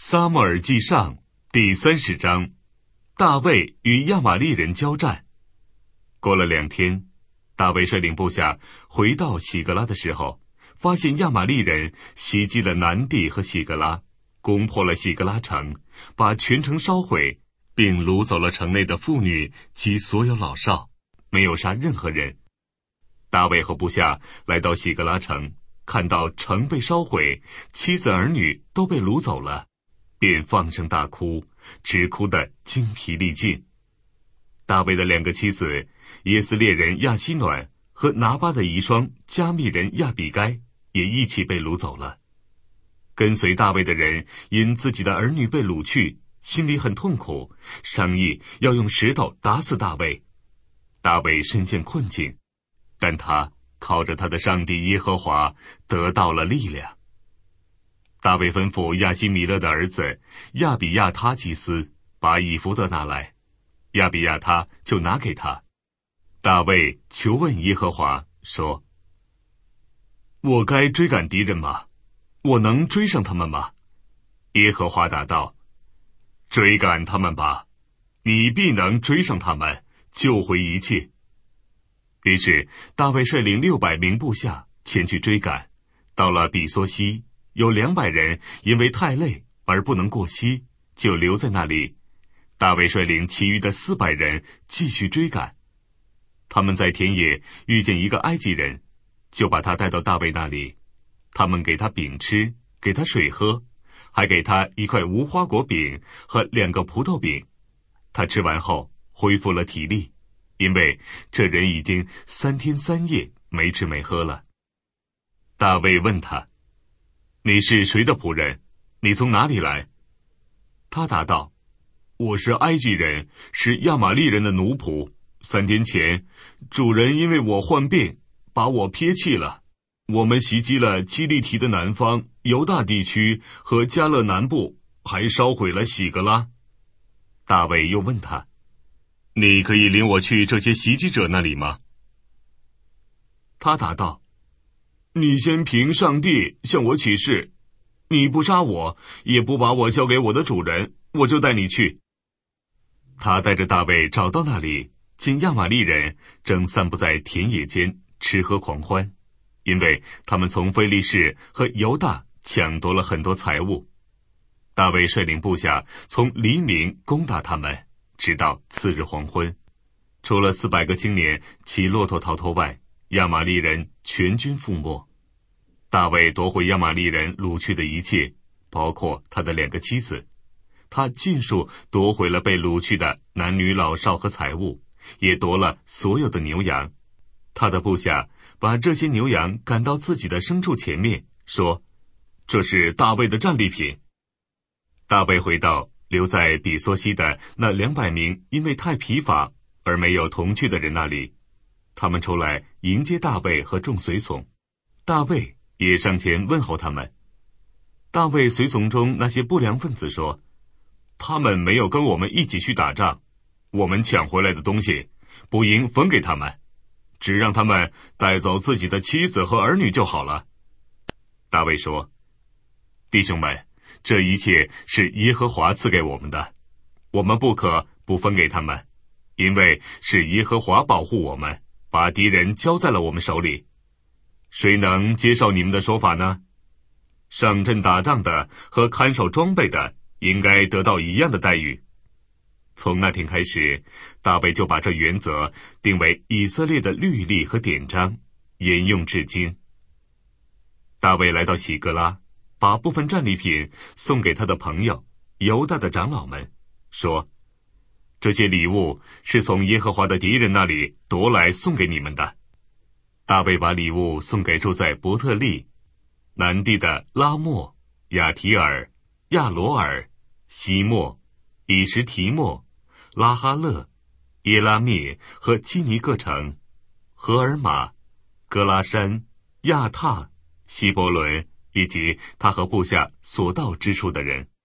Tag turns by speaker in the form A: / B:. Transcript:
A: 撒母耳记上第30章，大卫与亚玛力人交战。过了2天，大卫率领部下回到喜格拉的时候，发现亚玛力人袭击了南地和喜格拉，攻破了喜格拉城，把全城烧毁，并掳走了城内的妇女及所有老少，没有杀任何人。大卫和部下来到喜格拉城，看到城被烧毁，妻子儿女都被掳走了，便放声大哭，直哭得精疲力尽。大卫的2个妻子，耶斯列人亚希暖和拿巴的遗孀加密人亚比该也一起被掳走了。跟随大卫的人因自己的儿女被掳去，心里很痛苦，商议要用石头打死大卫。大卫深陷困境，但他靠着他的上帝耶和华得到了力量。大卫吩咐亚希米勒的儿子亚比亚他祭司把以弗得拿来，亚比亚他就拿给他。大卫求问耶和华说：我该追赶敌人吗？我能追上他们吗？耶和华答道：追赶他们吧，你必能追上他们，救回一切。于是大卫率领600名部下前去追赶，到了比索西，有200人因为太累而不能过溪，就留在那里。大卫率领其余的400人继续追赶。他们在田野遇见一个埃及人，就把他带到大卫那里。他们给他饼吃，给他水喝，还给他1块无花果饼和2个葡萄饼。他吃完后恢复了体力，因为这人已经3天3夜没吃没喝了。大卫问他：你是谁的仆人？你从哪里来？他答道：我是埃及人，是亚玛力人的奴仆。3天前，主人因为我患病，把我撇弃了。我们袭击了基利提的南方、犹大地区和加勒南部，还烧毁了喜格拉。大卫又问他：你可以领我去这些袭击者那里吗？他答道：你先凭上帝向我起誓，你不杀我，也不把我交给我的主人，我就带你去。他带着大卫找到那里，见亚玛力人正散布在田野间，吃喝狂欢，因为他们从非利士和犹大抢夺了很多财物。大卫率领部下从黎明攻打他们，直到次日黄昏。除了400个青年骑骆驼逃脱外，亚玛力人全军覆没。大卫夺回亚玛力人掳去的一切，包括他的2个妻子。他尽数夺回了被掳去的男女老少和财物，也夺了所有的牛羊。他的部下把这些牛羊赶到自己的牲畜前面，说：这是大卫的战利品。大卫回到留在比索西的那200名因为太疲乏而没有同去的人那里，他们出来迎接大卫和众随从。大卫也上前问候他们。大卫随从中那些不良分子说：他们没有跟我们一起去打仗，我们抢回来的东西不应分给他们，只让他们带走自己的妻子和儿女就好了。大卫说：弟兄们，这一切是耶和华赐给我们的，我们不可不分给他们，因为是耶和华保护我们，把敌人交在了我们手里。谁能接受你们的说法呢？上阵打仗的和看守装备的应该得到一样的待遇。从那天开始，大卫就把这原则定为以色列的律例和典章，沿用至今。大卫来到喜格拉，把部分战利品送给他的朋友犹大的长老们，说：这些礼物是从耶和华的敌人那里夺来送给你们的。大卫把礼物送给住在伯特利、南地的拉莫、亚提尔、亚罗尔、西莫、以实提莫、拉哈勒、耶拉灭和基尼各城、荷尔玛、格拉山、亚踏、希伯伦以及他和部下所到之处的人。